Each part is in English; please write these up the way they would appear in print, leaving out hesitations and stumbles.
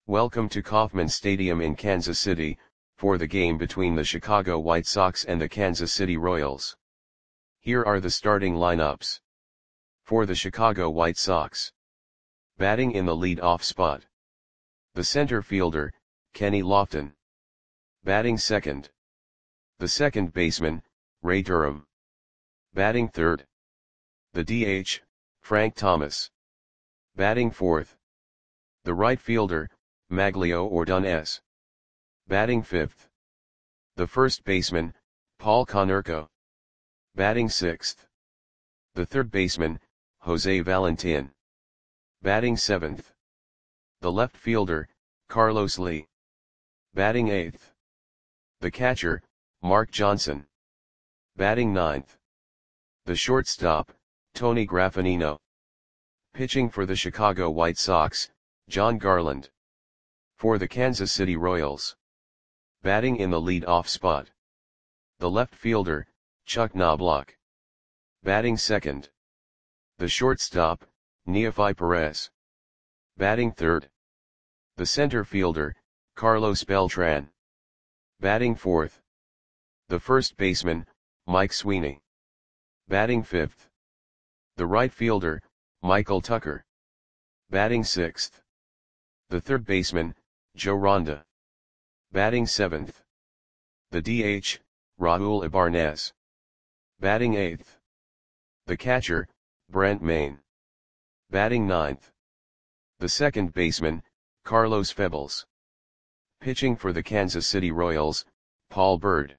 Welcome to Kauffman Stadium in Kansas City, for the game between the Chicago White Sox and the Kansas City Royals. Here are the starting lineups. For the Chicago White Sox. Batting in the lead-off spot. The center fielder, Kenny Lofton. Batting second. The second baseman, Ray Durham. Batting third. The DH, Frank Thomas. Batting fourth. The right fielder, Magglio Ordonez. Batting fifth. The first baseman, Paul Konerko. Batting sixth. The third baseman, Jose Valentin. Batting seventh. The left fielder, Carlos Lee. Batting eighth. The catcher, Mark Johnson. Batting ninth. The shortstop, Tony Graffagnino. Pitching for the Chicago White Sox, Jon Garland. For the Kansas City Royals. Batting in the lead-off spot. The left fielder, Chuck Knobloch. Batting second. The shortstop, Neofi Perez. Batting third. The center fielder, Carlos Beltran. Batting fourth. The first baseman, Mike Sweeney. Batting fifth. The right fielder, Michael Tucker. Batting sixth. The third baseman, Joe Ronda. Batting seventh. The DH, Raul Ibarnez. Batting eighth. The catcher, Brent Mayne. Batting ninth. The second baseman, Carlos Febles. Pitching for the Kansas City Royals, Paul Byrd.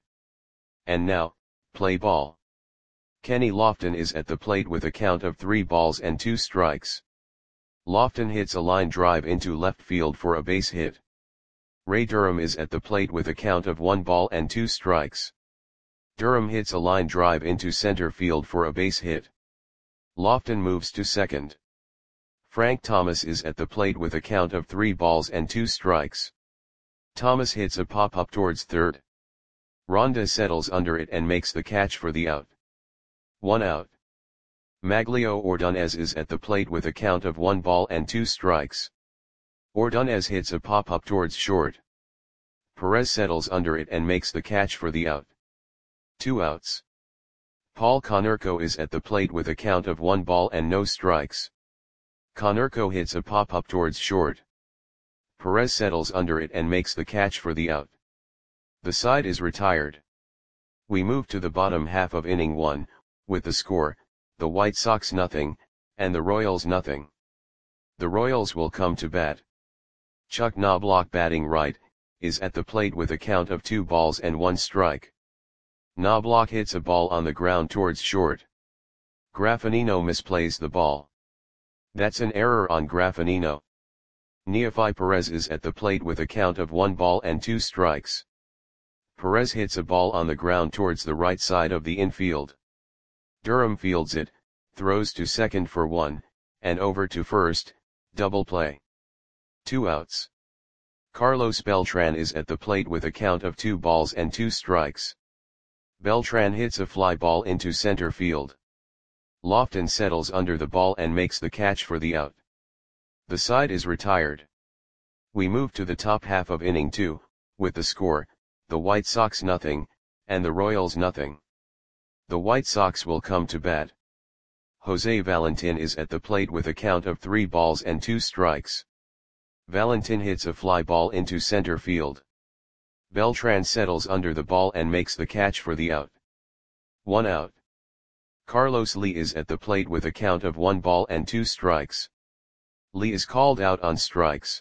And now, play ball. Kenny Lofton is at the plate with a count of 3 balls and 2 strikes. Lofton hits a line drive into left field for a base hit. Ray Durham is at the plate with a count of 1 ball and 2 strikes. Durham hits a line drive into center field for a base hit. Lofton moves to second. Frank Thomas is at the plate with a count of 3 balls and 2 strikes. Thomas hits a pop-up towards third. Ronda settles under it and makes the catch for the out. 1 out. Magglio Ordonez is at the plate with a count of 1 ball and 2 strikes. Ordonez hits a pop-up towards short. Perez settles under it and makes the catch for the out. 2 outs. Paul Konerko is at the plate with a count of 1 ball and no strikes. Konerko hits a pop-up towards short. Perez settles under it and makes the catch for the out. The side is retired. We move to the bottom half of inning 1, with the score, the White Sox 0, and the Royals 0. The Royals will come to bat. Chuck Knobloch, batting right, is at the plate with a count of 2 balls and 1 strike. Knobloch hits a ball on the ground towards short. Graffagnino misplays the ball. That's an error on Graffagnino. Neofi Perez is at the plate with a count of 1 ball and 2 strikes. Perez hits a ball on the ground towards the right side of the infield. Durham fields it, throws to second for 1, and over to first, double play. 2 outs. Carlos Beltran is at the plate with a count of 2 balls and 2 strikes. Beltran hits a fly ball into center field. Lofton settles under the ball and makes the catch for the out. The side is retired. We move to the top half of inning 2, with the score, the White Sox 0, and the Royals 0. The White Sox will come to bat. Jose Valentin is at the plate with a count of 3 balls and 2 strikes. Valentin hits a fly ball into center field. Beltran settles under the ball and makes the catch for the out. 1 out. Carlos Lee is at the plate with a count of 1 ball and 2 strikes. Lee is called out on strikes.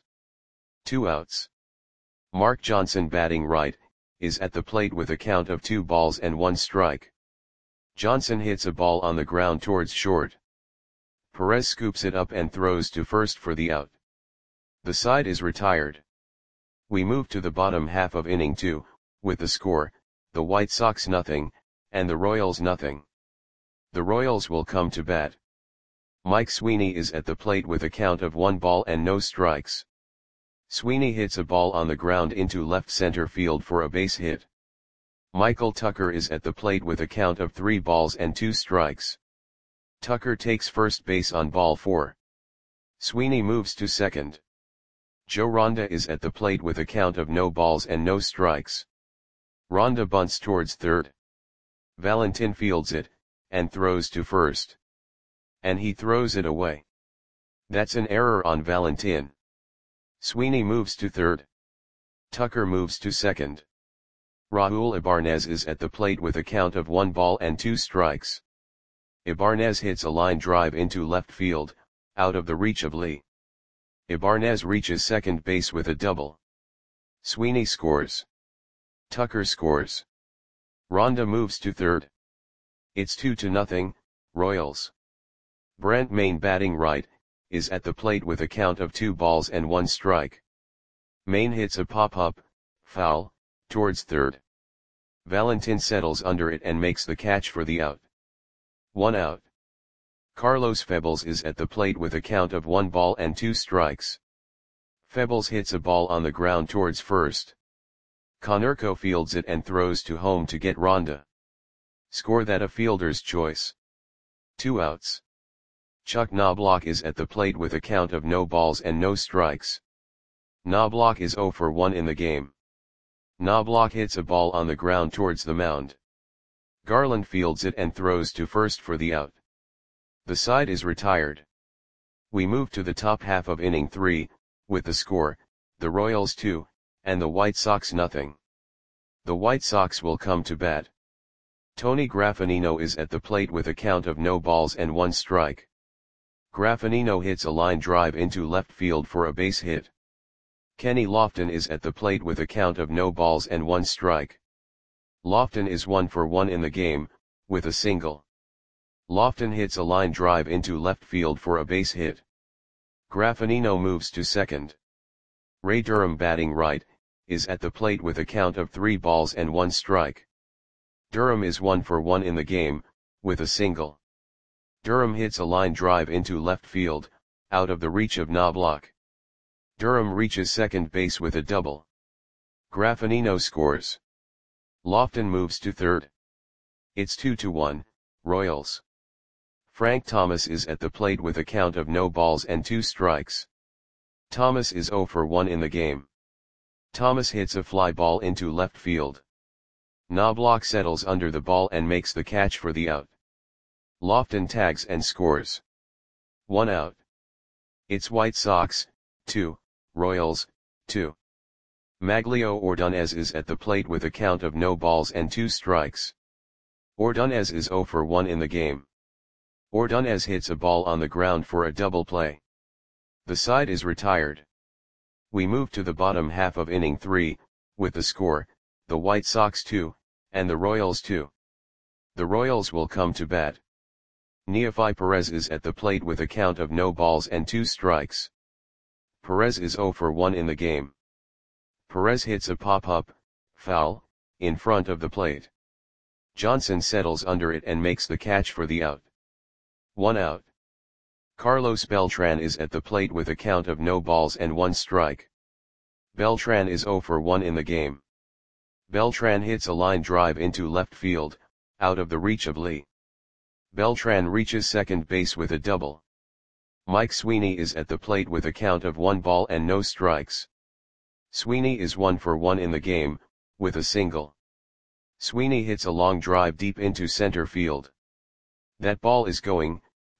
2 outs. Mark Johnson, batting right, is at the plate with a count of 2 balls and 1 strike. Johnson hits a ball on the ground towards short. Perez scoops it up and throws to first for the out. The side is retired. We move to the bottom half of inning 2, with the score, the White Sox 0, and the Royals 0. The Royals will come to bat. Mike Sweeney is at the plate with a count of 1 ball and no strikes. Sweeney hits a ball on the ground into left center field for a base hit. Michael Tucker is at the plate with a count of 3 balls and 2 strikes. Tucker takes first base on ball 4. Sweeney moves to second. Joe Ronda is at the plate with a count of no balls and no strikes. Ronda bunts towards third. Valentin fields it, and throws to first. And he throws it away. That's an error on Valentin. Sweeney moves to third. Tucker moves to second. Raul Ibanez is at the plate with a count of 1 ball and 2 strikes. Ibanez hits a line drive into left field, out of the reach of Lee. Ibanez reaches second base with a double. Sweeney scores. Tucker scores. Ronda moves to third. It's 2-0, Royals. Brent Mayne, batting right, is at the plate with a count of 2 balls and 1 strike. Mayne hits a pop-up, foul, towards third. Valentin settles under it and makes the catch for the out. 1 out. Carlos Febles is at the plate with a count of 1 ball and 2 strikes. Febles hits a ball on the ground towards first. Konerko fields it and throws to home to get Ronda. Score that a fielder's choice. 2 outs. Chuck Knobloch is at the plate with a count of no balls and no strikes. Knobloch is 0 for 1 in the game. Knobloch hits a ball on the ground towards the mound. Garland fields it and throws to first for the out. The side is retired. We move to the top half of inning 3, with the score, the Royals 2, and the White Sox 0. The White Sox will come to bat. Tony Graffinino is at the plate with a count of no balls and 1 strike. Graffinino hits a line drive into left field for a base hit. Kenny Lofton is at the plate with a count of no balls and 1 strike. Lofton is 1 for 1 in the game, with a single. Lofton hits a line drive into left field for a base hit. Graffinino moves to second. Ray Durham, batting right, is at the plate with a count of 3 balls and 1 strike. Durham is 1 for 1 in the game, with a single. Durham hits a line drive into left field, out of the reach of Knobloch. Durham reaches second base with a double. Graffinino scores. Lofton moves to third. It's 2-1, Royals. Frank Thomas is at the plate with a count of no balls and 2 strikes. Thomas is 0 for 1 in the game. Thomas hits a fly ball into left field. Knobloch settles under the ball and makes the catch for the out. Lofton tags and scores. 1 out. It's White Sox 2, Royals 2. Maglio Ordonez is at the plate with a count of no balls and 2 strikes. Ordonez is 0 for 1 in the game. Ordonez hits a ball on the ground for a double play. The side is retired. We move to the bottom half of inning 3, with the score, the White Sox 2, and the Royals 2. The Royals will come to bat. Neefi Perez is at the plate with a count of no balls and 2 strikes. Perez is 0 for 1 in the game. Perez hits a pop-up, foul, in front of the plate. Johnson settles under it and makes the catch for the out. 1 out. Carlos Beltran is at the plate with a count of no balls and 1 strike. Beltran is 0 for 1 in the game. Beltran hits a line drive into left field, out of the reach of Lee. Beltran reaches second base with a double. Mike Sweeney is at the plate with a count of 1 ball and no strikes. Sweeney is 1 for 1 in the game, with a single. Sweeney hits a long drive deep into center field. That ball is going,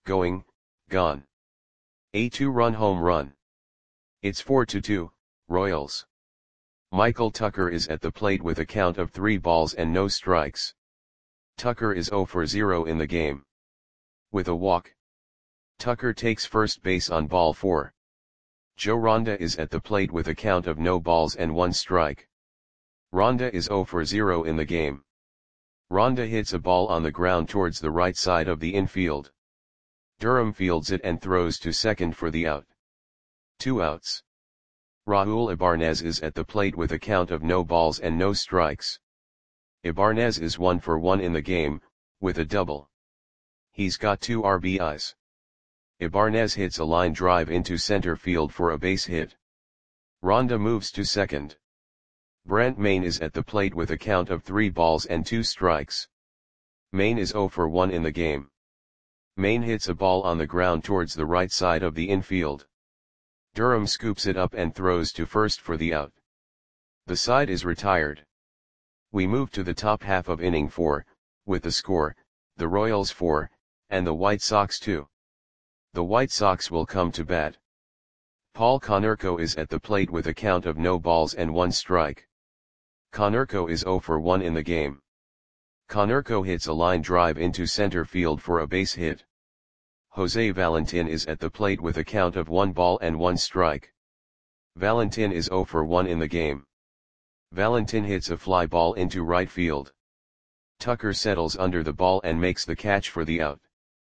gone. A 2-run home run. It's 4-2, Royals. Michael Tucker is at the plate with a count of 3 balls and no strikes. Tucker is 0 for 0 in the game. With a walk. Tucker takes first base on ball 4. Joe Ronda is at the plate with a count of no balls and 1 strike. Ronda is 0 for 0 in the game. Ronda hits a ball on the ground towards the right side of the infield. Durham fields it and throws to second for the out. 2 outs. Raul Ibanez is at the plate with a count of no balls and no strikes. Ibanez is 1 for 1 in the game, with a double. He's got 2 RBIs. Ibanez hits a line drive into center field for a base hit. Ronda moves to second. Brent Mayne is at the plate with a count of 3 balls and 2 strikes. Mayne is 0 for 1 in the game. Mayne hits a ball on the ground towards the right side of the infield. Durham scoops it up and throws to first for the out. The side is retired. We move to the top half of inning 4, with the score, the Royals 4, and the White Sox 2. The White Sox will come to bat. Paul Konerko is at the plate with a count of no balls and 1 strike. Konerko is 0 for 1 in the game. Konerko hits a line drive into center field for a base hit. Jose Valentin is at the plate with a count of 1 ball and 1 strike. Valentin is 0 for 1 in the game. Valentin hits a fly ball into right field. Tucker settles under the ball and makes the catch for the out.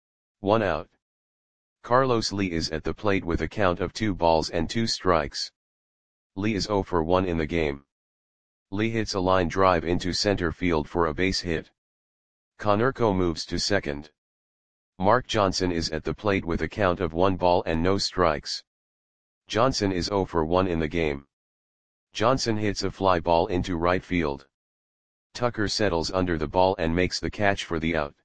1 out. Carlos Lee is at the plate with a count of 2 balls and 2 strikes. Lee is 0 for 1 in the game. Lee hits a line drive into center field for a base hit. Konerko moves to second. Mark Johnson is at the plate with a count of 1 ball and no strikes. Johnson is 0 for 1 in the game. Johnson hits a fly ball into right field. Tucker settles under the ball and makes the catch for the out.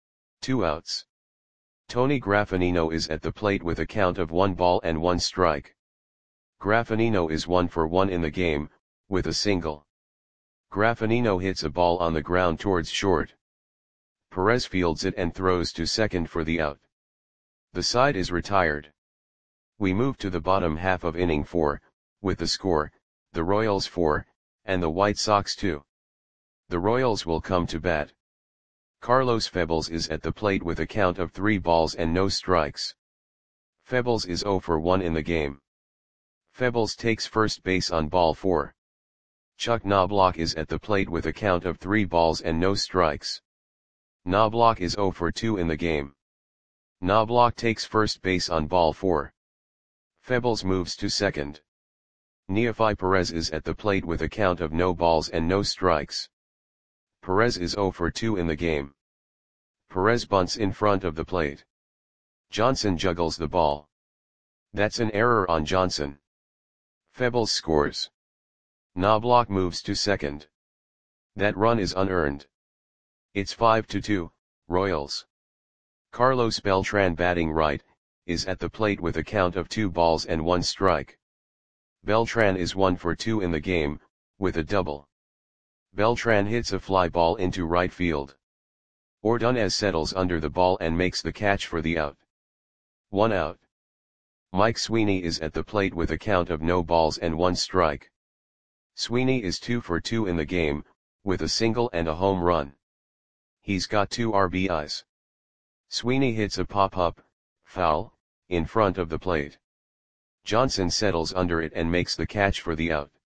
2 outs. Tony Graffinino is at the plate with a count of 1 ball and 1 strike. Graffinino is 1 for 1 in the game, with a single. Graffinino hits a ball on the ground towards short. Perez fields it and throws to second for the out. The side is retired. We move to the bottom half of inning 4, with the score, the Royals 4, and the White Sox 2. The Royals will come to bat. Carlos Febles is at the plate with a count of 3 balls and no strikes. Febles is 0 for 1 in the game. Febles takes first base on ball 4. Chuck Knobloch is at the plate with a count of 3 balls and no strikes. Knobloch is 0 for 2 in the game. Knobloch takes first base on ball 4. Febles moves to second. Neofi Perez is at the plate with a count of no balls and no strikes. Perez is 0 for 2 in the game. Perez bunts in front of the plate. Johnson juggles the ball. That's an error on Johnson. Febles scores. Knobloch moves to second. That run is unearned. It's 5-2, Royals. Carlos Beltran, batting right, is at the plate with a count of 2 balls and 1 strike. Beltran is 1 for 2 in the game, with a double. Beltran hits a fly ball into right field. Ordonez settles under the ball and makes the catch for the out. 1 out. Mike Sweeney is at the plate with a count of no balls and 1 strike. Sweeney is 2 for 2 in the game, with a single and a home run. He's got 2 RBIs. Sweeney hits a pop-up, foul, in front of the plate. Johnson settles under it and makes the catch for the out.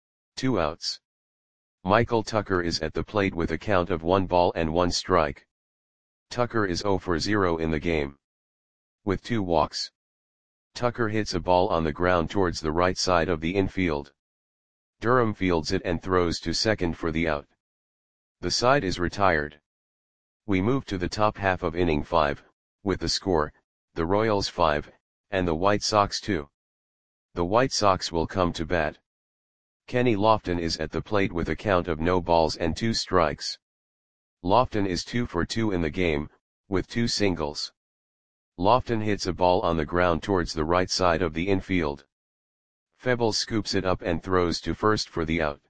2 outs. Michael Tucker is at the plate with a count of 1 ball and 1 strike. Tucker is 0 for 0 in the game. With 2 walks. Tucker hits a ball on the ground towards the right side of the infield. Durham fields it and throws to second for the out. The side is retired. We move to the top half of inning 5, with the score, the Royals 5, and the White Sox 2. The White Sox will come to bat. Kenny Lofton is at the plate with a count of no balls and 2 strikes. Lofton is 2 for 2 in the game, with 2 singles. Lofton hits a ball on the ground towards the right side of the infield. Febles scoops it up and throws to first for the out.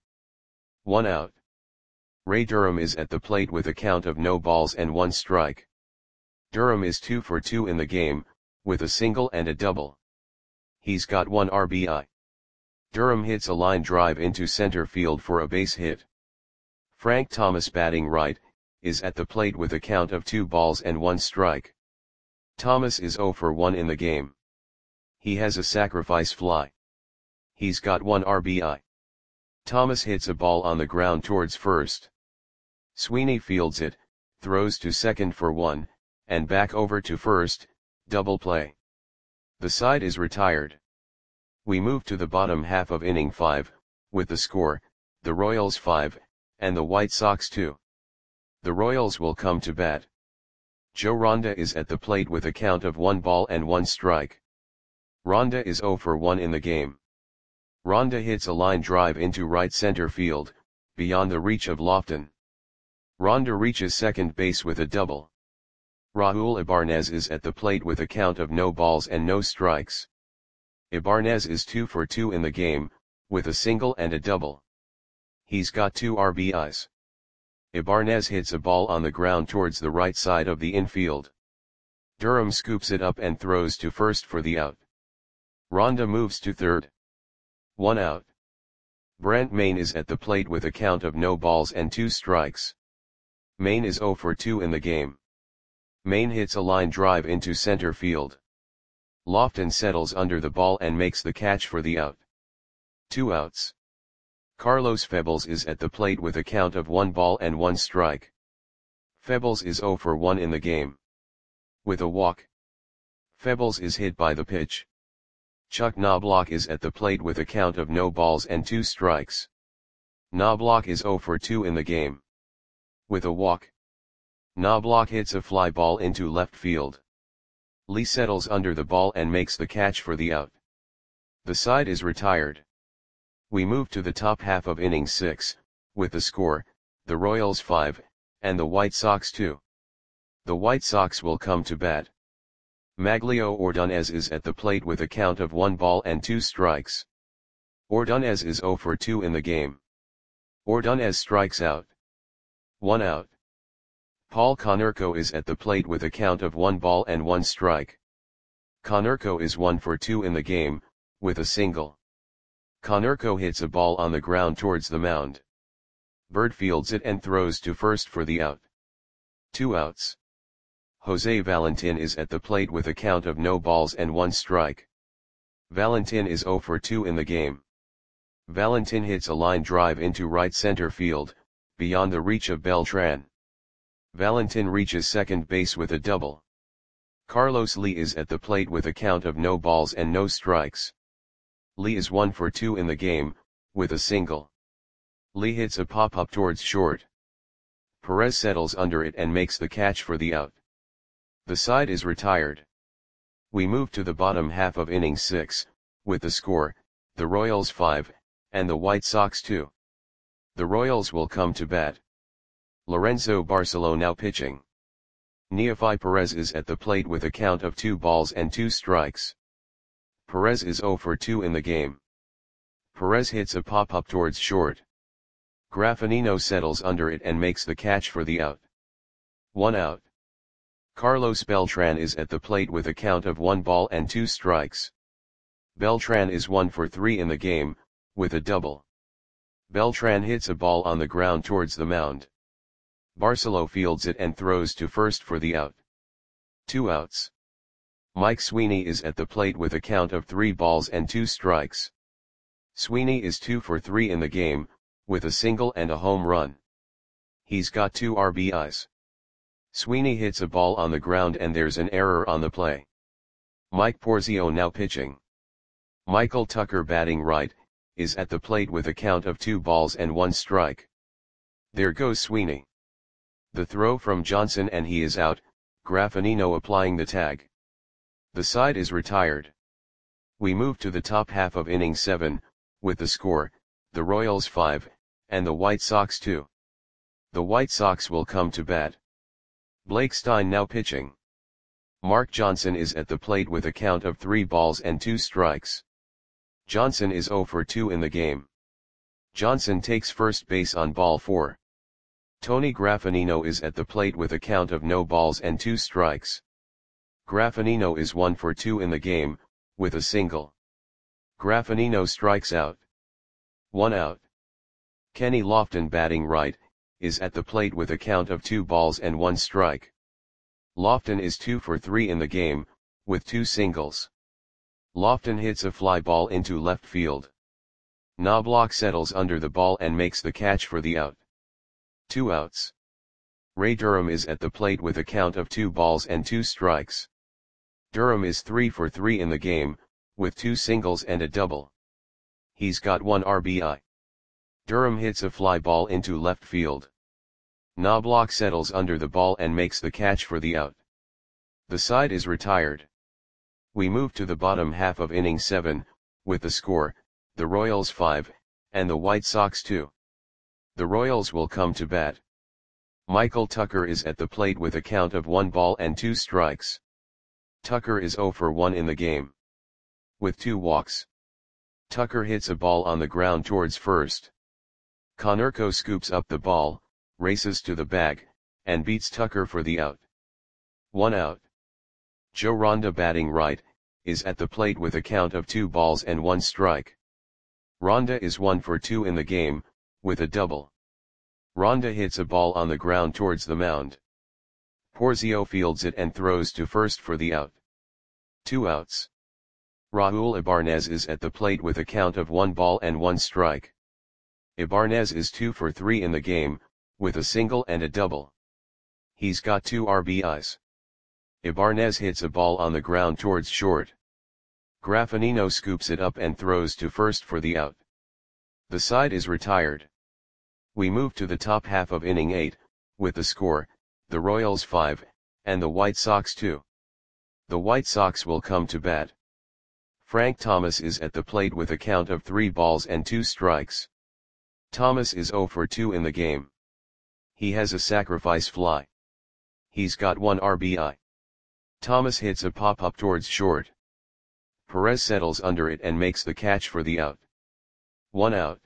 1 out. Ray Durham is at the plate with a count of no balls and 1 strike. Durham is 2 for 2 in the game, with a single and a double. He's got 1 RBI. Durham hits a line drive into center field for a base hit. Frank Thomas, batting right, is at the plate with a count of 2 balls and 1 strike. Thomas is 0 for 1 in the game. He has a sacrifice fly. He's got 1 RBI. Thomas hits a ball on the ground towards first. Sweeney fields it, throws to second for 1, and back over to first, double play. The side is retired. We move to the bottom half of inning 5, with the score, the Royals 5, and the White Sox 2. The Royals will come to bat. Joe Ronda is at the plate with a count of 1 ball and 1 strike. Ronda is 0 for 1 in the game. Ronda hits a line drive into right center field, beyond the reach of Lofton. Ronda reaches second base with a double. Raul Ibarnez is at the plate with a count of no balls and no strikes. Ibanez is 2 for 2 in the game, with a single and a double. He's got 2 RBIs. Ibanez hits a ball on the ground towards the right side of the infield. Durham scoops it up and throws to first for the out. Ronda moves to third. 1 out. Brent Mayne is at the plate with a count of no balls and 2 strikes. Mayne is 0 for 2 in the game. Mayne hits a line drive into center field. Lofton settles under the ball and makes the catch for the out. 2 outs. Carlos Febles is at the plate with a count of 1 ball and 1 strike. Febles is 0 for 1 in the game. With a walk. Febles is hit by the pitch. Chuck Knobloch is at the plate with a count of no balls and 2 strikes. Knobloch is 0 for 2 in the game. With a walk. Knobloch hits a fly ball into left field. Lee settles under the ball and makes the catch for the out. The side is retired. We move to the top half of inning 6, with the score, the Royals 5, and the White Sox 2. The White Sox will come to bat. Maglio Ordonez is at the plate with a count of 1 ball and 2 strikes. Ordonez is 0 for 2 in the game. Ordonez strikes out. 1 out. Paul Konerko is at the plate with a count of 1 ball and 1 strike. Konerko is 1 for 2 in the game, with a single. Konerko hits a ball on the ground towards the mound. Bird fields it and throws to first for the out. 2 outs. Jose Valentin is at the plate with a count of no balls and 1 strike. Valentin is 0 for 2 in the game. Valentin hits a line drive into right center field, beyond the reach of Beltran. Valentin reaches second base with a double. Carlos Lee is at the plate with a count of no balls and no strikes. Lee is 1 for 2 in the game, with a single. Lee hits a pop-up towards short. Perez settles under it and makes the catch for the out. The side is retired. We move to the bottom half of inning 6, with the score, the Royals 5, and the White Sox 2. The Royals will come to bat. Lorenzo Barcelo now pitching. Neofi Perez is at the plate with a count of 2 balls and 2 strikes. Perez is 0 for 2 in the game. Perez hits a pop-up towards short. Graffinino settles under it and makes the catch for the out. 1 out. Carlos Beltran is at the plate with a count of 1 ball and 2 strikes. Beltran is 1 for 3 in the game, with a double. Beltran hits a ball on the ground towards the mound. Barcelo fields it and throws to first for the out. 2 outs. Mike Sweeney is at the plate with a count of 3 balls and 2 strikes. Sweeney is 2 for 3 in the game, with a single and a home run. He's got 2 RBIs. Sweeney hits a ball on the ground and there's an error on the play. Mike Porzio now pitching. Michael Tucker batting right, is at the plate with a count of 2 balls and 1 strike. There goes Sweeney. The throw from Johnson and he is out, Graffinino applying the tag. The side is retired. We move to the top half of inning 7, with the score, the Royals 5, and the White Sox 2. The White Sox will come to bat. Blake Stein now pitching. Mark Johnson is at the plate with a count of 3 balls and 2 strikes. Johnson is 0 for 2 in the game. Johnson takes first base on ball 4. Tony Graffinino is at the plate with a count of no balls and 2 strikes. Graffinino is 1 for 2 in the game, with a single. Graffinino strikes out. 1 out. Kenny Lofton batting right, is at the plate with a count of 2 balls and 1 strike. Lofton is 2 for 3 in the game, with 2 singles. Lofton hits a fly ball into left field. Knobloch settles under the ball and makes the catch for the out. 2 outs. Ray Durham is at the plate with a count of 2 balls and 2 strikes. Durham is 3 for 3 in the game, with 2 singles and a double. He's got 1 RBI. Durham hits a fly ball into left field. Knobloch settles under the ball and makes the catch for the out. The side is retired. We move to the bottom half of inning 7, with the score, the Royals 5, and the White Sox 2. The Royals will come to bat. Michael Tucker is at the plate with a count of 1 ball and 2 strikes. Tucker is 0 for 1 in the game. with 2 walks. Tucker hits a ball on the ground towards first. Konerko scoops up the ball, races to the bag, and beats Tucker for the out. 1 out. Joe Ronda, batting right, is at the plate with a count of 2 balls and 1 strike. Ronda is 1 for 2 in the game, with a double. Ronda hits a ball on the ground towards the mound. Porzio fields it and throws to first for the out. 2 outs. Raul Ibanez is at the plate with a count of 1 ball and 1 strike. Ibanez is 2 for 3 in the game, with a single and a double. He's got 2 RBIs. Ibanez hits a ball on the ground towards short. Graffinino scoops it up and throws to first for the out. The side is retired. We move to the top half of inning 8, with the score, the Royals 5, and the White Sox 2. The White Sox will come to bat. Frank Thomas is at the plate with a count of 3 balls and 2 strikes. Thomas is 0 for 2 in the game. He has a sacrifice fly. He's got 1 RBI. Thomas hits a pop-up towards short. Perez settles under it and makes the catch for the out. 1 out.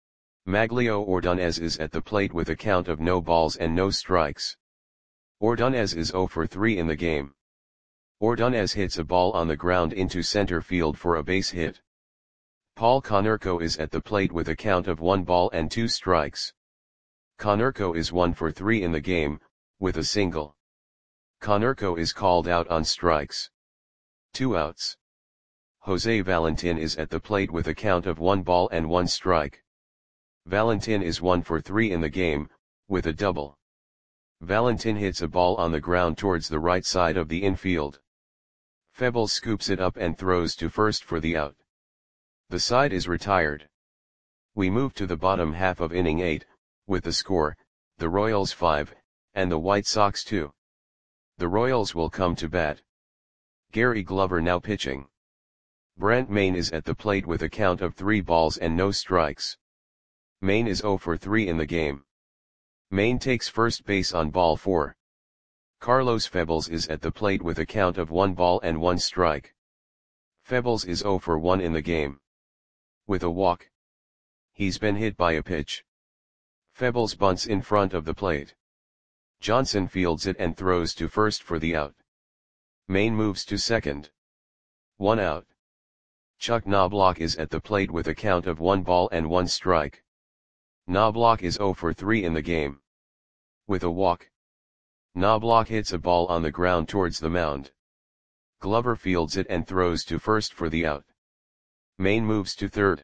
Maglio Ordonez is at the plate with a count of no balls and no strikes. Ordonez is 0 for 3 in the game. Ordonez hits a ball on the ground into center field for a base hit. Paul Konerko is at the plate with a count of 1 ball and 2 strikes. Konerko is 1 for 3 in the game, with a single. Konerko is called out on strikes. 2 outs. Jose Valentin is at the plate with a count of 1 ball and 1 strike. Valentin is 1 for 3 in the game, with a double. Valentin hits a ball on the ground towards the right side of the infield. Febles scoops it up and throws to first for the out. The side is retired. We move to the bottom half of inning 8, with the score, the Royals 5, and the White Sox 2. The Royals will come to bat. Gary Glover now pitching. Brent Mayne is at the plate with a count of 3 balls and no strikes. Mayne is 0 for 3 in the game. Mayne takes first base on ball 4. Carlos Febles is at the plate with a count of 1 ball and 1 strike. Febles is 0 for 1 in the game. With a walk. He's been hit by a pitch. Febles bunts in front of the plate. Johnson fields it and throws to first for the out. Mayne moves to second. 1 out. Chuck Knobloch is at the plate with a count of 1 ball and 1 strike. Knobloch is 0 for 3 in the game. With a walk. Knobloch hits a ball on the ground towards the mound. Glover fields it and throws to first for the out. Mayne moves to third.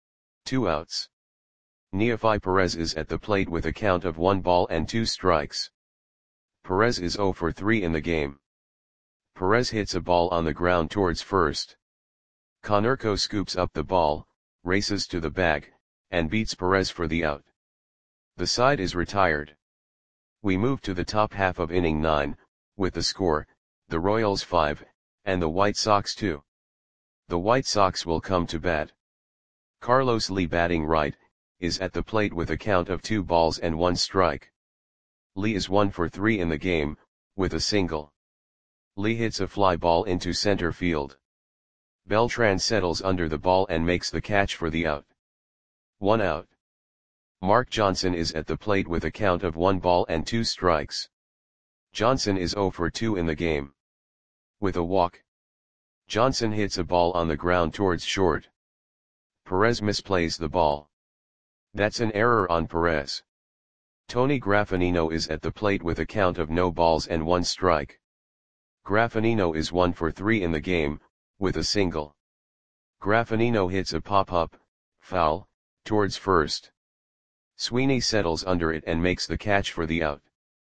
2 outs. Neefi Perez is at the plate with a count of 1 ball and 2 strikes. Perez is 0 for 3 in the game. Perez hits a ball on the ground towards first. Konerko scoops up the ball, races to the bag, and beats Perez for the out. The side is retired. We move to the top half of inning 9, with the score, the Royals 5, and the White Sox 2. The White Sox will come to bat. Carlos Lee, batting right, is at the plate with a count of 2 balls and 1 strike. Lee is 1 for 3 in the game, with a single. Lee hits a fly ball into center field. Beltran settles under the ball and makes the catch for the out. 1 out. Mark Johnson is at the plate with a count of 1 ball and 2 strikes. Johnson is 0 for 2 in the game. With a walk. Johnson hits a ball on the ground towards short. Perez misplays the ball. That's an error on Perez. Tony Graffinino is at the plate with a count of no balls and 1 strike. Graffinino is 1 for 3 in the game, with a single. Graffinino hits a pop-up, foul, towards first. Sweeney settles under it and makes the catch for the out.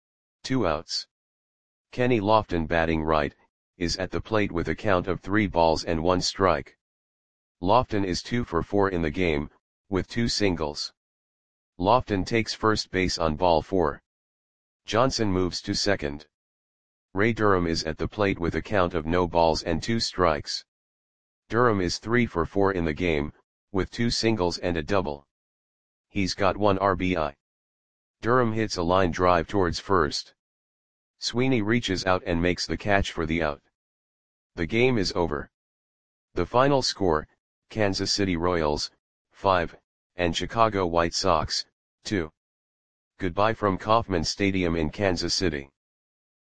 2 outs. Kenny Lofton, batting right, is at the plate with a count of 3 balls and 1 strike. Lofton is 2 for 4 in the game, with 2 singles. Lofton takes first base on ball 4. Johnson moves to second. Ray Durham is at the plate with a count of no balls and 2 strikes. Durham is 3 for 4 in the game, with 2 singles and a double. He's got 1 RBI. Durham hits a line drive towards first. Sweeney reaches out and makes the catch for the out. The game is over. The final score, Kansas City Royals, 5, and Chicago White Sox, 2. Goodbye from Kauffman Stadium in Kansas City.